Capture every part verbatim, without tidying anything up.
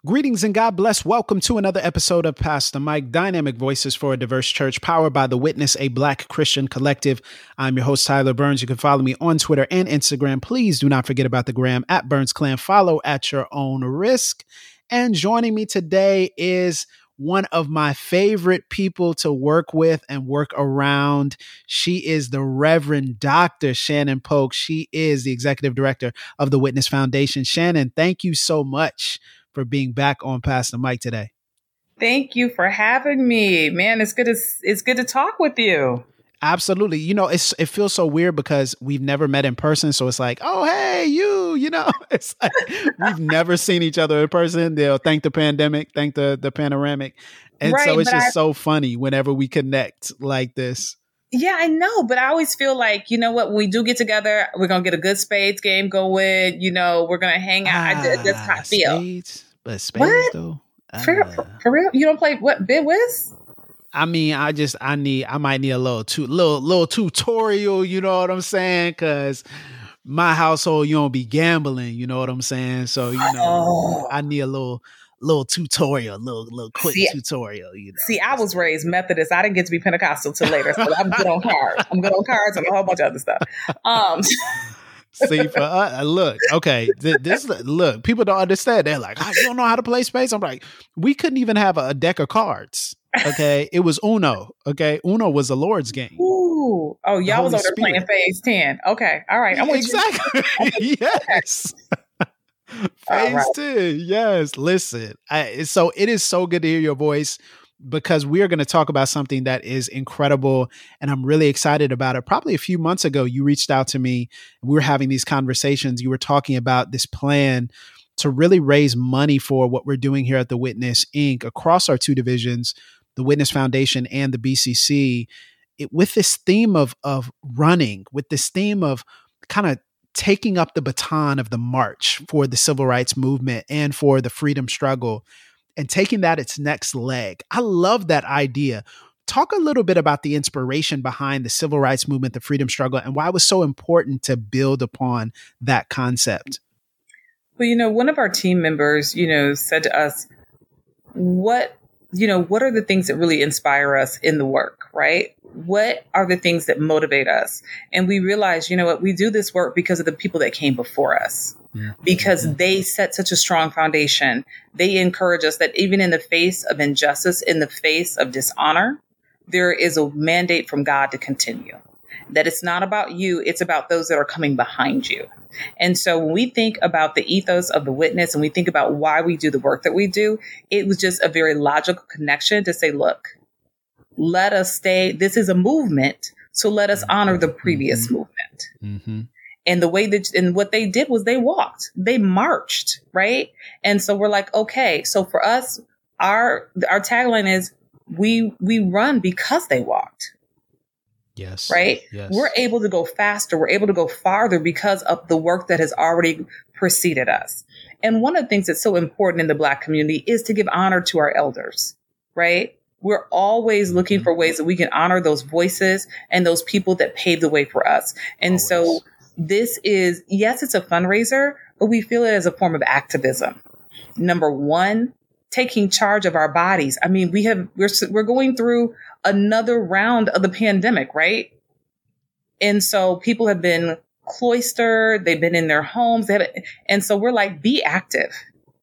Greetings and God bless. Welcome to another episode of Pastor Mike, Dynamic Voices for a Diverse Church, powered by The Witness, a Black Christian collective. I'm your host, Tyler Burns. You can follow me on Twitter and Instagram. Please do not forget about the gram at Burns Clan. Follow at your own risk. And joining me today is one of my favorite people to work with and work around. She is the Reverend Doctor Shannon Polk. She is the executive director of the Witness Foundation. Shannon, thank you so much for being back on Pastor Mike today. Thank you for having me, man. It's good to it's good to talk with you. Absolutely. You know, it's it feels so weird because we've never met in person. So it's like, oh, hey, you, you know, it's like we've never seen each other in person. They'll thank the pandemic, thank the the panoramic. And right, so it's just I, so funny whenever we connect like this. Yeah, I know. But I always feel like, you know what, when we do get together, we're going to get a good spades game going. You know, we're going to hang out. Ah, I, that's how I feel. Spades? But spades, what? though? For, uh, for real? You don't play what, Bid Whist? I mean, I just, I need, I might need a little, tu- little, little tutorial, you know what I'm saying? Because my household, you don't be gambling, you know what I'm saying? So, you know, oh. I need a little, little tutorial, little, little quick see, tutorial, you know. See, I was raised Methodist. I didn't get to be Pentecostal till later. So I'm good on cards. I'm good on cards and a whole bunch of other stuff. Um, See, for us, look, okay, th- this look, people don't understand. They're like, oh, you don't know how to play spades? I'm like, we couldn't even have a, a deck of cards. Okay, it was Uno. Okay, Uno was a Lord's game. Ooh, oh, y'all was over there playing Phase ten. Okay, all right, I'm with exactly. You. Yes. Phase right. ten. Yes. Listen, I, so it is so good to hear your voice, because we are going to talk about something that is incredible and I'm really excited about it. Probably a few months ago, you reached out to me and we were having these conversations. You were talking about this plan to really raise money for what we're doing here at The Witness, Incorporated across our two divisions, the Witness Foundation and the B C C, it, with this theme of, of running, with this theme of kind of taking up the baton of the march for the civil rights movement and for the freedom struggle, and taking that its next leg. I love that idea. Talk a little bit about the inspiration behind the civil rights movement, the freedom struggle, and why it was so important to build upon that concept. Well, you know, one of our team members, you know, said to us, what, you know, what are the things that really inspire us in the work, right? What are the things that motivate us? And we realized, you know what, we do this work because of the people that came before us. Yeah. Because they set such a strong foundation. They encourage us that even in the face of injustice, in the face of dishonor, there is a mandate from God to continue. That it's not about you, it's about those that are coming behind you. And so when we think about the ethos of the Witness and we think about why we do the work that we do, it was just a very logical connection to say, look, let us stay. This is a movement. So let us honor the previous mm-hmm. movement. Mm-hmm. And the way that, and what they did was they walked, they marched, right? And so we're like, okay, so for us, our, our tagline is we, we run because they walked. Yes. Right. Yes. We're able to go faster. We're able to go farther because of the work that has already preceded us. And one of the things that's so important in the Black community is to give honor to our elders, right? We're always looking mm-hmm. for ways that we can honor those voices and those people that paved the way for us. And always. So this is, yes, it's a fundraiser, but we feel it as a form of activism. Number one, taking charge of our bodies. I mean, we have, we're, we're going through another round of the pandemic, right? And so people have been cloistered, they've been in their homes. They have, and so we're like, be active.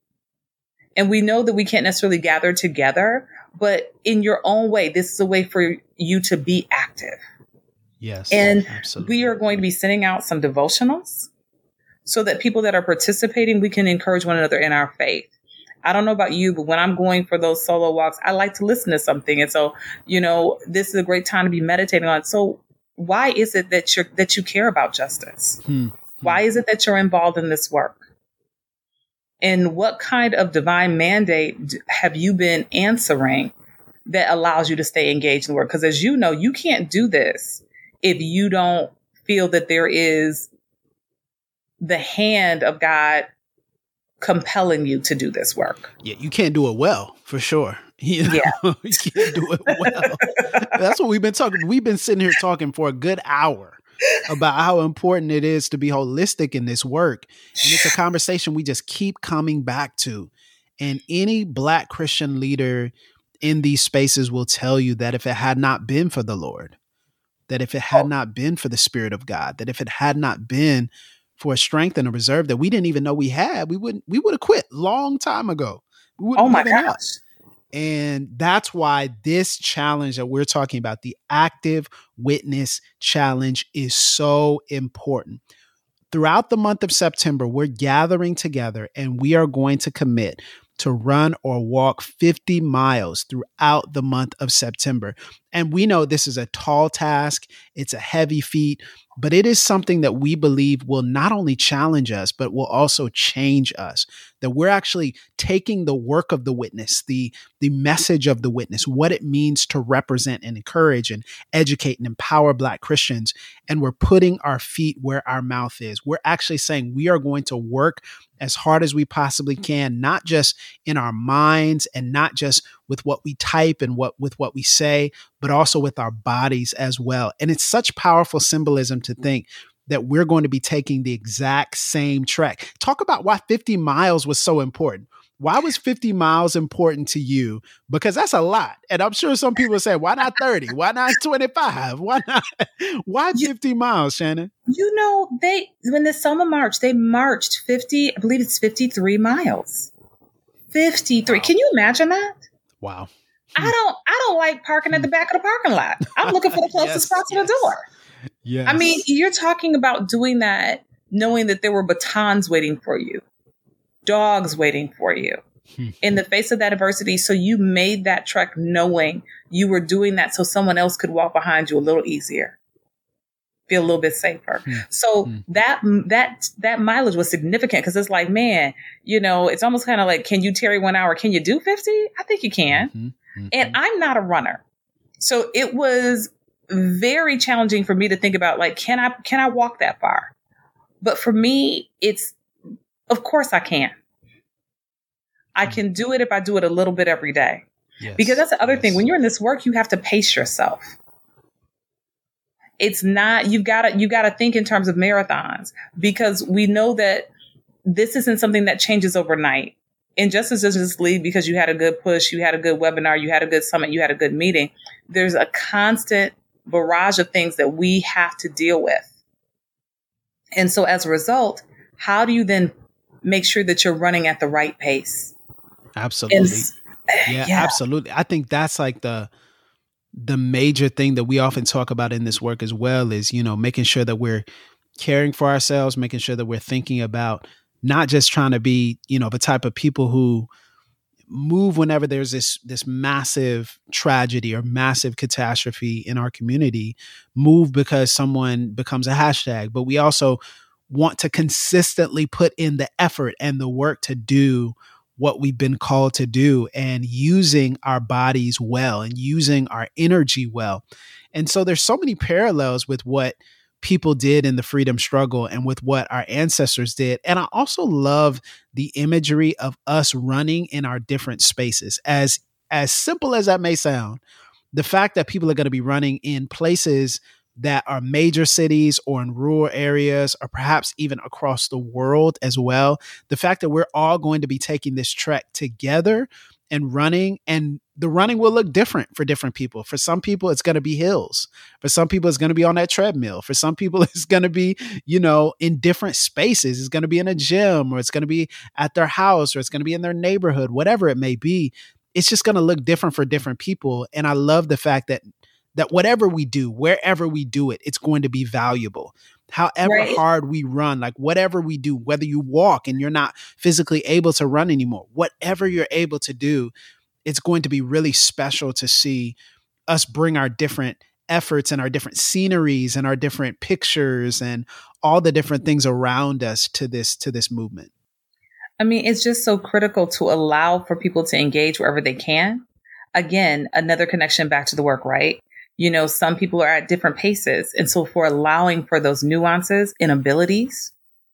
And we know that we can't necessarily gather together, but in your own way, this is a way for you to be active. Yes. And absolutely. We are going to be sending out some devotionals so that people that are participating, we can encourage one another in our faith. I don't know about you, but when I'm going for those solo walks, I like to listen to something. And so, you know, this is a great time to be meditating on. So why is it that you're, that you care about justice? Hmm. Why is it that you're involved in this work? And what kind of divine mandate have you been answering that allows you to stay engaged in the work? Because as you know, you can't do this if you don't feel that there is the hand of God compelling you to do this work. Yeah, you can't do it well, for sure. You know? Yeah. You can't do it well. That's what we've been talking. We've been sitting here talking for a good hour about how important it is to be holistic in this work. And it's a conversation we just keep coming back to. And any Black Christian leader in these spaces will tell you that if it had not been for the Lord, that if it had not been for the Spirit of God, that if it had not been for a strength and a reserve that we didn't even know we had, we wouldn't, we would have quit long time ago. We would have oh my given gosh. up. And that's why this challenge that we're talking about, the Active Witness Challenge, is so important. Throughout the month of September, we're gathering together and we are going to commit to run or walk fifty miles throughout the month of September. And we know this is a tall task. It's a heavy feat, but it is something that we believe will not only challenge us, but will also change us. That we're actually taking the work of the witness, the, the message of the witness, what it means to represent and encourage and educate and empower Black Christians. And we're putting our feet where our mouth is. We're actually saying we are going to work as hard as we possibly can, not just in our minds and not just with what we type and what with what we say, but also with our bodies as well. And it's such powerful symbolism to think that we're going to be taking the exact same trek. Talk about why fifty miles was so important. Why was fifty miles important to you? Because that's a lot. And I'm sure some people say, why not thirty? Why not twenty-five? Why not? Why fifty miles, Shannon? You know, they, when the Selma March, they marched fifty, I believe it's fifty-three miles. fifty-three. Wow. Can you imagine that? Wow. I don't, I don't like parking at the back of the parking lot. I'm looking for the closest yes, spot to yes. the door. Yes. I mean, you're talking about doing that, knowing that there were batons waiting for you, dogs waiting for you in the face of that adversity. So you made that trek knowing you were doing that so someone else could walk behind you a little easier, feel a little bit safer. Mm-hmm. So mm-hmm. that, that, that mileage was significant because it's like, man, you know, it's almost kind of like, can you tarry one hour? Can you do fifty? I think you can. Mm-hmm. Mm-hmm. And I'm not a runner. So it was very challenging for me to think about, like, can I, can I walk that far? But for me, it's, of course I can. I can do it if I do it a little bit every day. Yes. Because that's the other yes. thing. When you're in this work, you have to pace yourself. It's not, you've got to, you got to think in terms of marathons, because we know that this isn't something that changes overnight. Injustice doesn't just leave because you had a good push, you had a good webinar, you had a good summit, you had a good meeting. There's a constant barrage of things that we have to deal with. And so as a result, how do you then make sure that you're running at the right pace? Absolutely. And, yeah, yeah, absolutely. I think that's like the the major thing that we often talk about in this work as well is, you know, making sure that we're caring for ourselves, making sure that we're thinking about not just trying to be, you know, the type of people who move whenever there's this this massive tragedy or massive catastrophe in our community, move because someone becomes a hashtag. But we also want to consistently put in the effort and the work to do what we've been called to do, and using our bodies well and using our energy well. And so there's so many parallels with what people did in the freedom struggle and with what our ancestors did. And I also love the imagery of us running in our different spaces. As, as simple as that may sound, the fact that people are going to be running in places that are major cities or in rural areas, or perhaps even across the world as well. The fact that we're all going to be taking this trek together and running, and the running will look different for different people. For some people, it's going to be hills. For some people, it's going to be on that treadmill. For some people, it's going to be, you know, in different spaces. It's going to be in a gym, or it's going to be at their house, or it's going to be in their neighborhood, whatever it may be. It's just going to look different for different people. And I love the fact that that whatever we do, wherever we do it, it's going to be valuable. However right. hard we run, like whatever we do, whether you walk and you're not physically able to run anymore, whatever you're able to do, it's going to be really special to see us bring our different efforts and our different sceneries and our different pictures and all the different things around us to this, to this movement. I mean, it's just so critical to allow for people to engage wherever they can. Again, another connection back to the work, right? You know, some people are at different paces. And so for allowing for those nuances in abilities,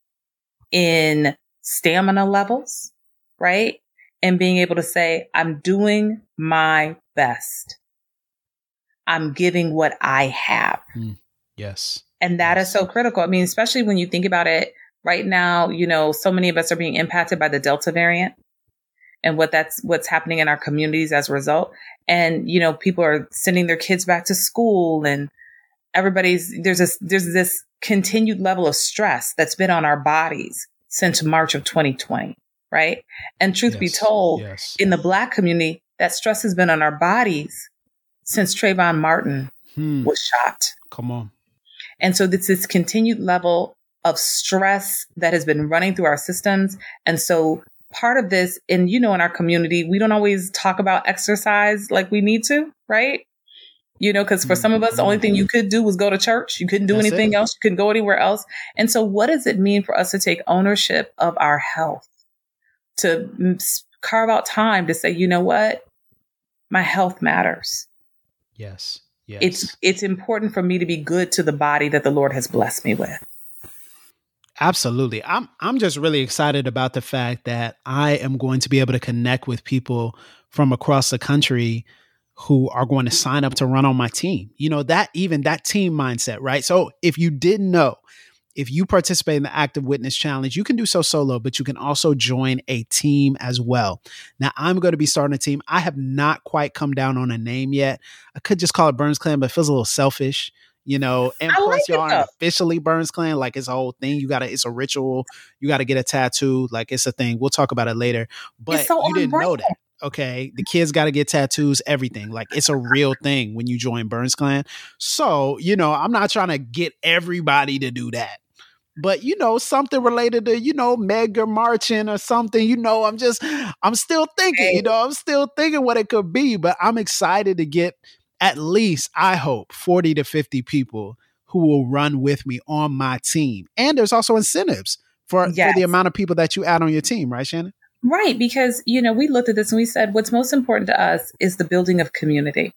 in stamina levels, right? And being able to say, I'm doing my best. I'm giving what I have. Mm, yes. And that yes. is so critical. I mean, especially when you think about it right now, you know, so many of us are being impacted by the Delta variant. and what that's what's happening in our communities as a result. And, you know, people are sending their kids back to school, and everybody's there's this there's this continued level of stress that's been on our bodies since March of twenty twenty. Right. And truth yes, be told, yes. in the Black community, that stress has been on our bodies since Trayvon Martin hmm. was shot. Come on. And so it's this continued level of stress that has been running through our systems. And so part of this, and you know, in our community, we don't always talk about exercise like we need to, right? You know, because for some of us, the only thing you could do was go to church. You couldn't do That's anything it. else. You couldn't go anywhere else. And so what does it mean for us to take ownership of our health? To carve out time to say, you know what? My health matters. Yes. Yes. It's it's important for me to be good to the body that the Lord has blessed me with. Absolutely. I'm I'm just really excited about the fact that I am going to be able to connect with people from across the country who are going to sign up to run on my team. You know, that even that team mindset, right? So if you didn't know, if you participate in the Active Witness Challenge, you can do so solo, but you can also join a team as well. Now, I'm going to be starting a team. I have not quite come down on a name yet. I could just call it Burns Clan, but it feels a little selfish, you know. And I plus, like y'all it, aren't officially Burns Clan. Like, it's a whole thing. You got to, it's a ritual. You got to get a tattoo. Like, it's a thing. We'll talk about it later. But so you didn't brand. know that. Okay. The kids got to get tattoos, everything. Like, it's a real thing when you join Burns Clan. So, you know, I'm not trying to get everybody to do that. But, you know, something related to, you know, mega marching or something, you know, I'm just, I'm still thinking, you know, I'm still thinking what it could be. But I'm excited to get at least, I hope, forty to fifty people who will run with me on my team. And there's also incentives for, yes. for the amount of people that you add on your team, right, Shannon? Right. Because, you know, we looked at this and we said, what's most important to us is the building of community.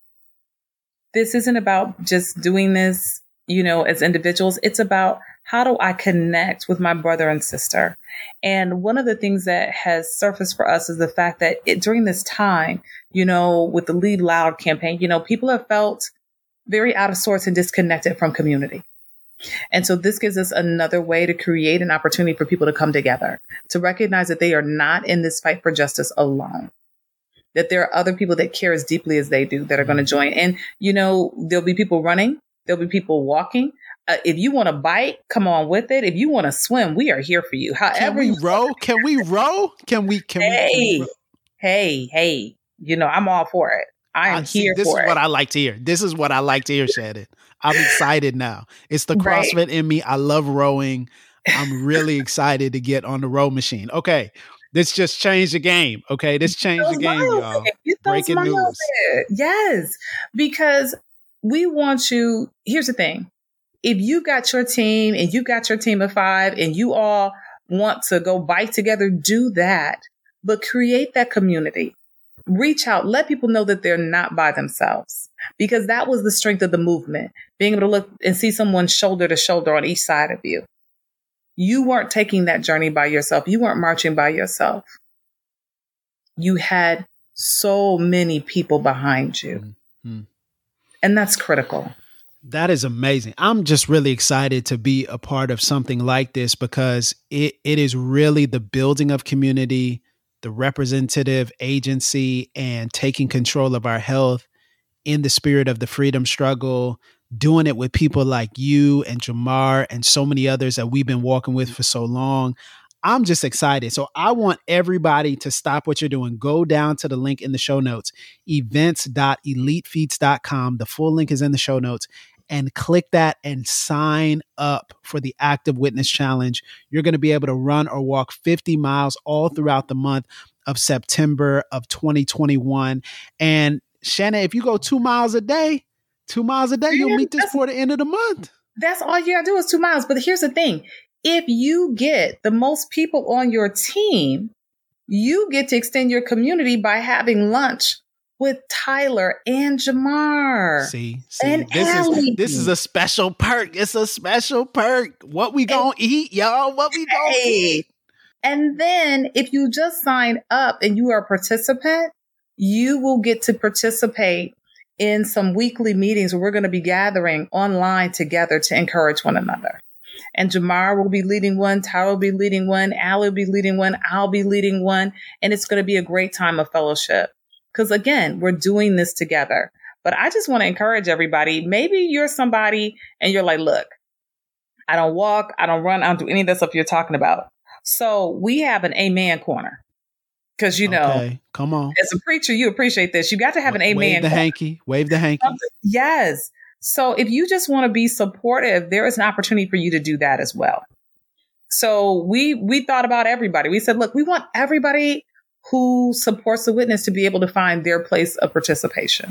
This isn't about just doing this, you know, as individuals. It's about, how do I connect with my brother and sister? And one of the things that has surfaced for us is the fact that it, during this time, you know, with the Lead Loud campaign, you know, people have felt very out of sorts and disconnected from community. And so this gives us another way to create an opportunity for people to come together, to recognize that they are not in this fight for justice alone, that there are other people that care as deeply as they do that are going to join. And, you know, there'll be people running, there'll be people walking. Uh, if you want to bike, come on with it. If you want to swim, we are here for you. However, can we you row? Can we row? Can we? Can hey, we? Can we hey, hey! You know, I'm all for it. I am I see, here this for is it. what I like to hear. This is what I like to hear, Shannon. I'm excited now. It's the CrossFit right. in me. I love rowing. I'm really excited to get on the row machine. Okay, this just changed the game. Okay, this changed those the game, y'all. Breaking news. Yes, because we want you. Here's the thing. If you got your team and you got your team of five and you all want to go bike together, do that. But create that community. Reach out. Let people know that they're not by themselves. Because that was the strength of the movement. Being able to look and see someone shoulder to shoulder on each side of you. You weren't taking that journey by yourself. You weren't marching by yourself. You had so many people behind you. Mm-hmm. And that's critical. That is amazing. I'm just really excited to be a part of something like this because it, it is really the building of community, the representative agency, and taking control of our health in the spirit of the freedom struggle, doing it with people like you and Jamar and so many others that we've been walking with for so long. I'm just excited. So I want everybody to stop what you're doing. Go down to the link in the show notes, events dot elite feats dot com. The full link is in the show notes. And click that and sign up for the Active Witness Challenge. You're going to be able to run or walk fifty miles all throughout the month of September of twenty twenty-one. And Shannon, if you go two miles a day, two miles a day, you'll meet this before the end of the month. That's all you got to do is two miles. But here's the thing. If you get the most people on your team, you get to extend your community by having lunch with Tyler and Jamar. See, see and this Allie. is this is a special perk. It's a special perk. What we gonna and, eat, y'all? What we gonna hey. eat? And then if you just sign up and you are a participant, you will get to participate in some weekly meetings where we're going to be gathering online together to encourage one another. And Jamar will be leading one, Tyler will be leading one, Allie will be leading one, I'll be leading one. And it's going to be a great time of fellowship. Because again, we're doing this together. But I just want to encourage everybody. Maybe you're somebody and you're like, look, I don't walk, I don't run, I don't do any of that stuff you're talking about. So we have an amen corner. Because, you know, okay, come on. As a preacher, you appreciate this. You got to have an amen Wave the corner. hanky. Wave the hanky. Yes. So if you just want to be supportive, there is an opportunity for you to do that as well. So we we thought about everybody. We said, look, we want everybody who supports the witness to be able to find their place of participation.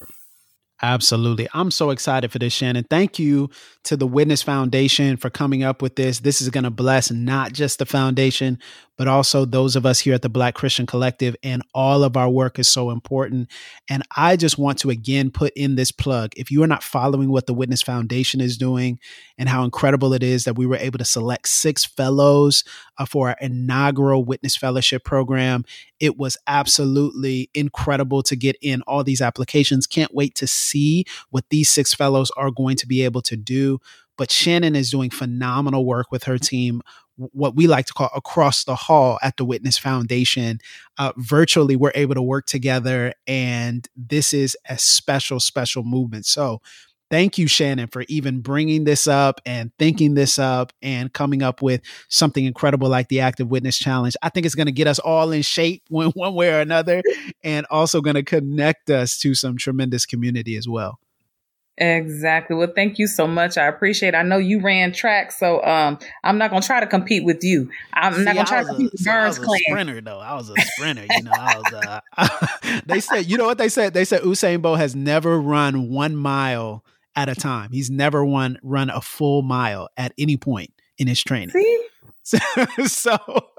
Absolutely. I'm so excited for this, Shannon. Thank you to the Witness Foundation for coming up with this. This is going to bless not just the foundation, but also those of us here at the Black Christian Collective, and all of our work is so important. And I just want to again put in this plug. If you are not following what the Witness Foundation is doing and how incredible it is that we were able to select six fellows uh, for our inaugural Witness Fellowship program, it was absolutely incredible to get in all these applications. Can't wait to see what these six fellows are going to be able to do. But Shannon is doing phenomenal work with her team, what we like to call across the hall at the Witness Foundation. Uh, virtually, we're able to work together, and this is a special, special movement. So thank you, Shannon, for even bringing this up and thinking this up and coming up with something incredible like the Active Witness Challenge. I think it's going to get us all in shape one, one way or another, and also going to connect us to some tremendous community as well. Exactly. Well, thank you so much. I appreciate it. I know you ran track, so um, I'm not going to try to compete with you. I'm See, not going to try to compete with Burns Clan. I was a sprinter, though. I was a sprinter. You know, I was. Uh, I, they said, you know what they said? They said Usain Bolt has never run one mile at a time. He's never run run a full mile at any point in his training. See? so,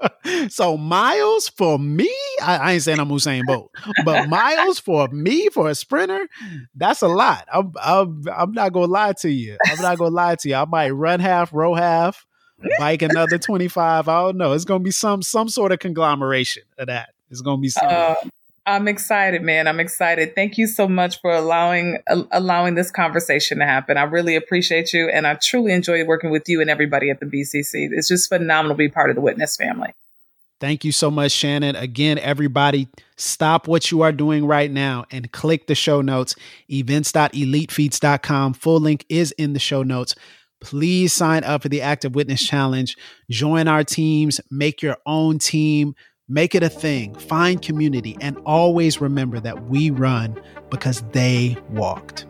so miles for me, I, I ain't saying I'm Usain Bolt, but miles for me, for a sprinter, that's a lot. I'm, I'm, I'm not going to lie to you. I'm not going to lie to you. I might run half, row half, bike another twenty-five. I don't know. It's going to be some, some sort of conglomeration of that. It's going to be something. Uh, I'm excited, man. I'm excited. Thank you so much for allowing uh, allowing this conversation to happen. I really appreciate you, and I truly enjoy working with you and everybody at the B C C. It's just phenomenal to be part of the Witness family. Thank you so much, Shannon. Again, everybody, stop what you are doing right now and click the show notes, events dot elite feats dot com. Full link is in the show notes. Please sign up for the Active Witness Challenge. Join our teams. Make your own team. Make it a thing. Find community, and always remember that we run because they walked.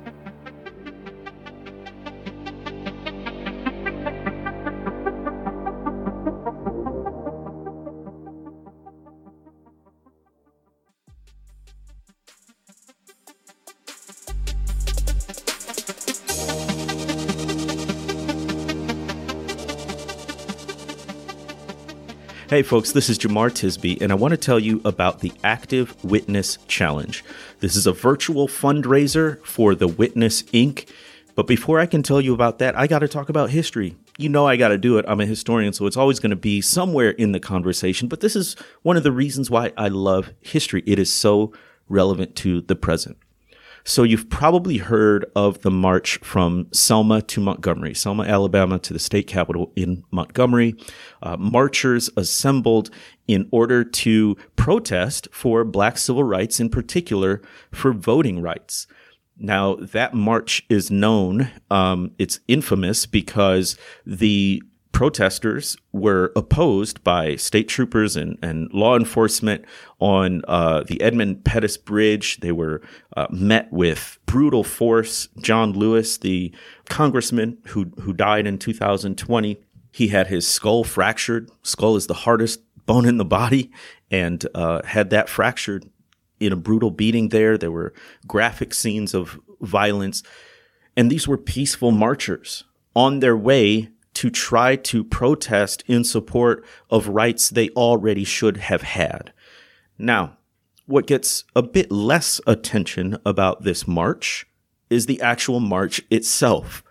Hey folks, this is Jamar Tisby, and I want to tell you about the Active Witness Challenge. This is a virtual fundraiser for the Witness Incorporated. But before I can tell you about that, I got to talk about history. You know I got to do it. I'm a historian, so it's always going to be somewhere in the conversation. But this is one of the reasons why I love history. It is so relevant to the present. So you've probably heard of the march from Selma to Montgomery, Selma, Alabama, to the state capitol in Montgomery. Uh, marchers assembled in order to protest for Black civil rights, in particular for voting rights. Now, that march is known, um, it's infamous because the protesters were opposed by state troopers and, and law enforcement on uh, the Edmund Pettus Bridge. They were uh, met with brutal force. John Lewis, the congressman who who died in two thousand twenty, he had his skull fractured. Skull is the hardest bone in the body, and uh, had that fractured in a brutal beating there. There were graphic scenes of violence. And these were peaceful marchers on their way to try to protest in support of rights they already should have had. Now, what gets a bit less attention about this march is the actual march itself.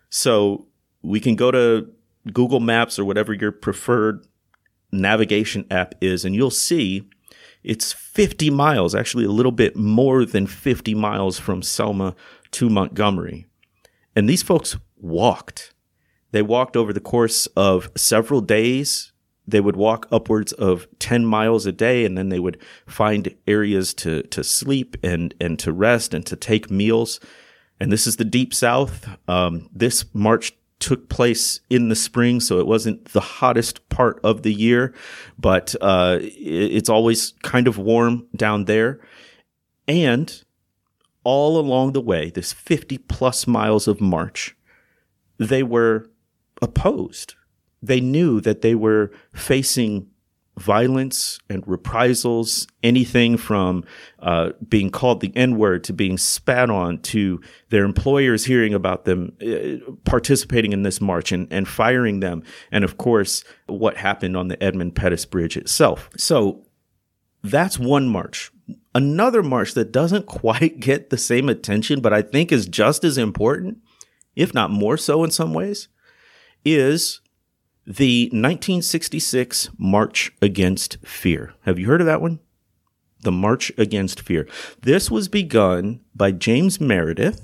So we can go to Google Maps or whatever your preferred navigation app is, and you'll see it's fifty miles, actually a little bit more than fifty miles from Selma to Montgomery. And these folks walked. They walked over the course of several days. They would walk upwards of ten miles a day, and then they would find areas to, to sleep and, and to rest and to take meals. And this is the Deep South. Um, this march took place in the spring, so it wasn't the hottest part of the year, but uh, it, it's always kind of warm down there. And all along the way, this fifty plus miles of march, they were opposed. They knew that they were facing violence and reprisals, anything from uh, being called the N-word to being spat on to their employers hearing about them uh, participating in this march and, and firing them. And of course, what happened on the Edmund Pettus Bridge itself. So that's one march. Another march that doesn't quite get the same attention, but I think is just as important, if not more so in some ways, is the nineteen sixty-six March Against Fear. Have you heard of that one? The March Against Fear. This was begun by James Meredith.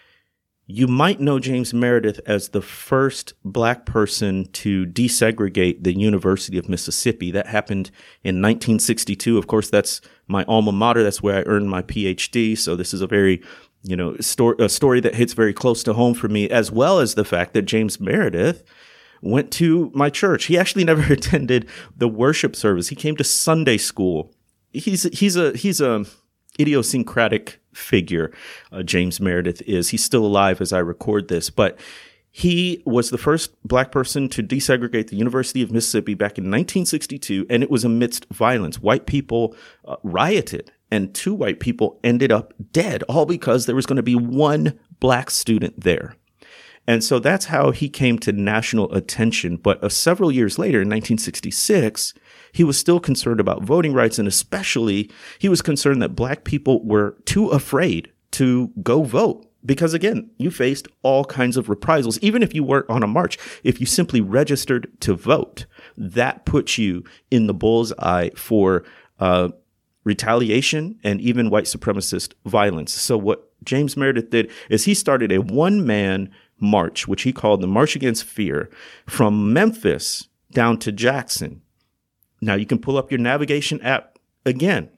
You might know James Meredith as the first black person to desegregate the University of Mississippi. That happened in nineteen sixty-two. Of course, that's my alma mater. That's where I earned my P H D. So this is a very, you know, story, a story that hits very close to home for me, as well as the fact that James Meredith went to my church. He actually never attended the worship service. He came to Sunday school. He's he's a he's a idiosyncratic figure. Uh, James Meredith is. He's still alive as I record this, but he was the first black person to desegregate the University of Mississippi back in nineteen sixty-two, and it was amidst violence. White people uh, rioted, and two white people ended up dead, all because there was going to be one black student there. And so that's how he came to national attention. But uh, several years later, in nineteen sixty-six, he was still concerned about voting rights. And especially, he was concerned that black people were too afraid to go vote. Because, again, you faced all kinds of reprisals. Even if you weren't on a march, if you simply registered to vote, that puts you in the bullseye for uh, retaliation and even white supremacist violence. So what James Meredith did is he started a one-man march, which he called the March Against Fear, from Memphis down to Jackson. Now you can pull up your navigation app again.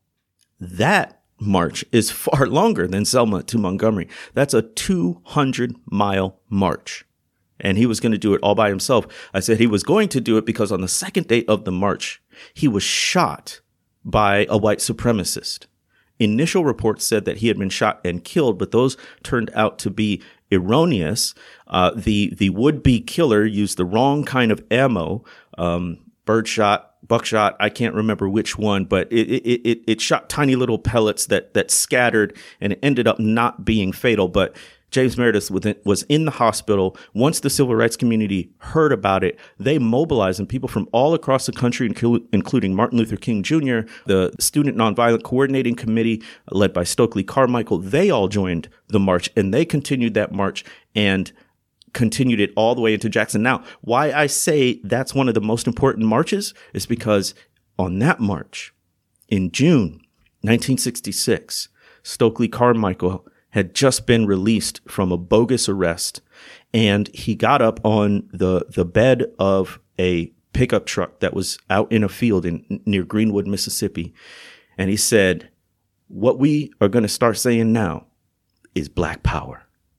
That march is far longer than Selma to Montgomery. That's a two hundred mile march. And he was going to do it all by himself. I said he was going to do it because on the second day of the march, he was shot by a white supremacist. Initial reports said that he had been shot and killed, but those turned out to be erroneous. Uh, the the would-be killer used the wrong kind of ammo, um, birdshot, buckshot. I can't remember which one, but it it it, it shot tiny little pellets that that scattered, and it ended up not being fatal. But James Meredith was in the hospital. Once the civil rights community heard about it, they mobilized, and people from all across the country, including Martin Luther King Junior, the Student Nonviolent Coordinating Committee, led by Stokely Carmichael, they all joined the march, and they continued that march and continued it all the way into Jackson. Now, why I say that's one of the most important marches is because on that march in June nineteen sixty-six, Stokely Carmichael had just been released from a bogus arrest, and he got up on the the bed of a pickup truck that was out in a field in near Greenwood, Mississippi, and he said, "What we are going to start saying now is Black Power."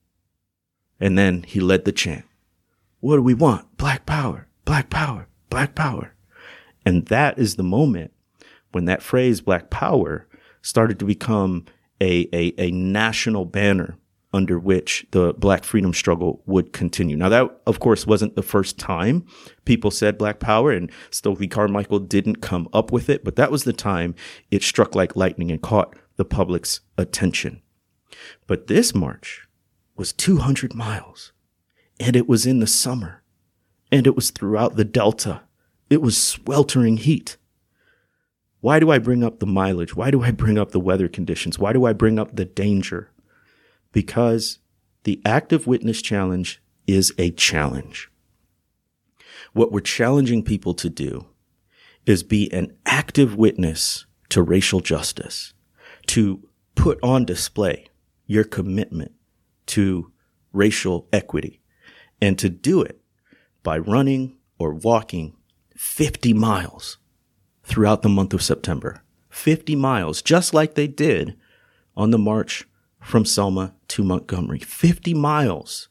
And then he led the chant. What do we want? Black Power, Black Power, Black Power. And that is the moment when that phrase Black Power started to become A, a, a national banner under which the Black freedom struggle would continue. Now, that, of course, wasn't the first time people said Black Power, and Stokely Carmichael didn't come up with it, but that was the time it struck like lightning and caught the public's attention. But this march was two hundred miles, and it was in the summer, and it was throughout the Delta. It was sweltering heat. Why do I bring up the mileage? Why do I bring up the weather conditions? Why do I bring up the danger? Because the active witness challenge is a challenge. What we're challenging people to do is be an active witness to racial justice, to put on display your commitment to racial equity. and to do it by running or walking fifty miles throughout the month of September. fifty miles, just like they did on the march from Selma to Montgomery. fifty miles.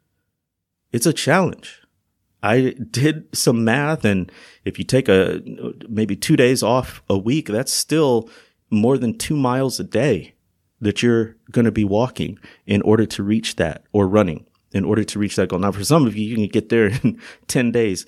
It's a challenge. I did some math, and if you take a maybe two days off a week, that's still more than two miles a day that you're going to be walking in order to reach that, or running in order to reach that goal. Now, for some of you, you can get there in ten days.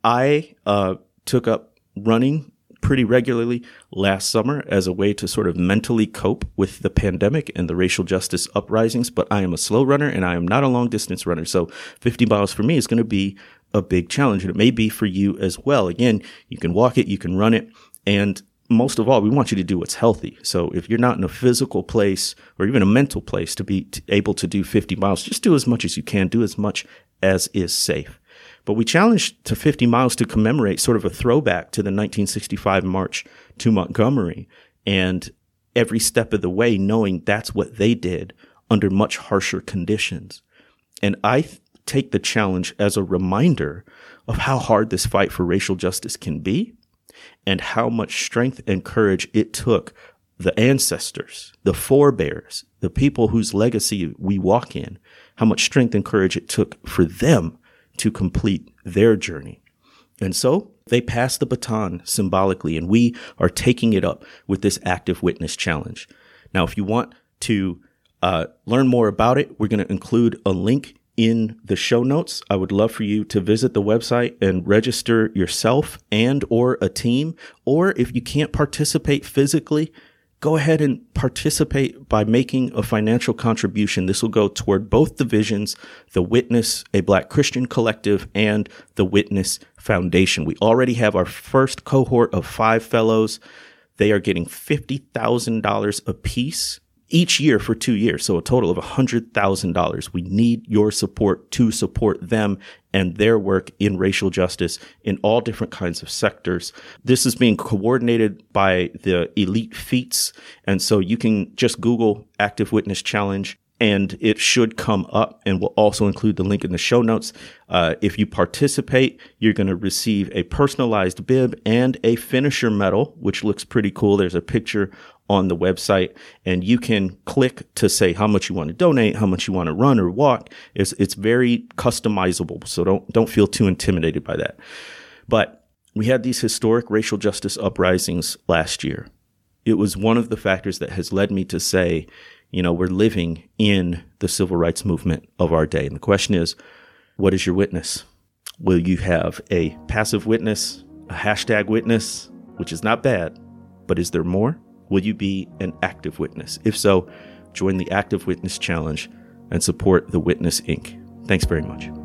I uh, took up running pretty regularly last summer as a way to sort of mentally cope with the pandemic and the racial justice uprisings. But I am a slow runner and I am not a long distance runner. So fifty miles for me is going to be a big challenge, and it may be for you as well. Again, you can walk it, you can run it. And most of all, we want you to do what's healthy. So if you're not in a physical place or even a mental place to be t- able to do fifty miles, just do as much as you can, do as much as is safe. But we challenged to fifty miles to commemorate sort of a throwback to the nineteen sixty-five march to Montgomery, and every step of the way knowing that's what they did under much harsher conditions. And I th- take the challenge as a reminder of how hard this fight for racial justice can be and how much strength and courage it took the ancestors, the forebears, the people whose legacy we walk in, how much strength and courage it took for them to complete their journey. And so they passed the baton symbolically, and we are taking it up with this active witness challenge. Now, if you want to uh, learn more about it, we're going to include a link in the show notes. I would love for you to visit the website and register yourself and or a team. Or if you can't participate physically, go ahead and participate by making a financial contribution. This will go toward both divisions, the Witness, a Black Christian Collective, and the Witness Foundation. We already have our first cohort of five fellows. They are getting fifty thousand dollars apiece each year for two years, so a total of one hundred thousand dollars. We need your support to support them and their work in racial justice in all different kinds of sectors. This is being coordinated by the Elite Feats, and so you can just Google Active Witness Challenge, and it should come up, and we'll also include the link in the show notes. Uh, if you participate, you're going to receive a personalized bib and a finisher medal, which looks pretty cool. There's a picture on the website, and you can click to say how much you want to donate, how much you want to run or walk. It's, it's very customizable, so don't, don't feel too intimidated by that. But we had these historic racial justice uprisings last year. It was one of the factors that has led me to say, you know, we're living in the civil rights movement of our day. And the question is, what is your witness? Will you have a passive witness, a hashtag witness, which is not bad, but is there more? Will you be an active witness? If so, join the Active Witness Challenge and support the Witness Incorporated. Thanks very much.